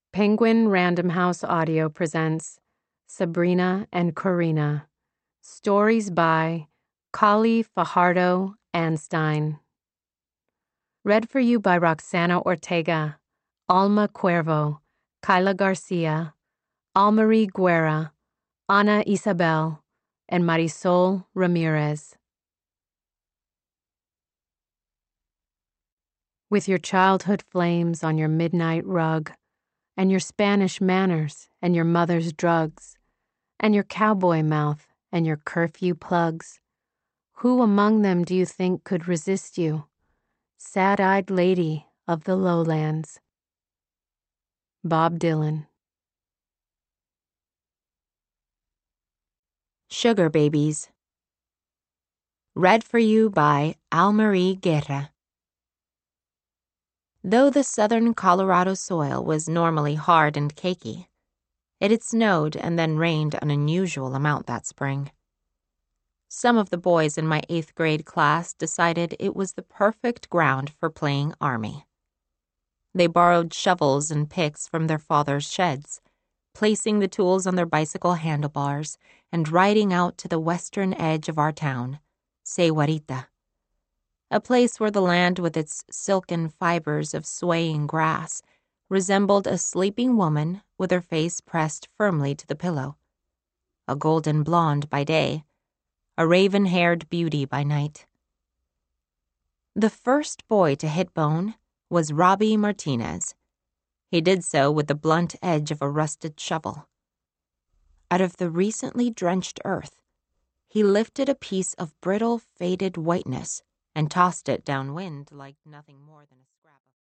Penguin Random House Audio presents Sabrina and Corina. Stories by Kali Fajardo Anstein. Read for you by Roxana Ortega, Alma Cuervo, Kyla Garcia, Almarie Guerra, Ana Isabel, and Marisol Ramirez. With your childhood flames on your midnight rug, and your Spanish manners, and your mother's drugs, and your cowboy mouth, and your curfew plugs, who among them do you think could resist you, sad-eyed lady of the lowlands? Bob Dylan. Sugar Babies. Read for you by Almarie Guerra. Though the southern Colorado soil was normally hard and cakey, it had snowed and then rained an unusual amount that spring. Some of the boys in my 8th grade class decided it was the perfect ground for playing army. They borrowed shovels and picks from their father's sheds, placing the tools on their bicycle handlebars and riding out to the western edge of our town, Sahuarita, a place where the land with its silken fibers of swaying grass resembled a sleeping woman with her face pressed firmly to the pillow, a golden blonde by day, a raven-haired beauty by night. The first boy to hit bone was Robbie Martinez. He did so with the blunt edge of a rusted shovel. Out of the recently drenched earth, he lifted a piece of brittle, faded whiteness and tossed it downwind like nothing more than a scrap of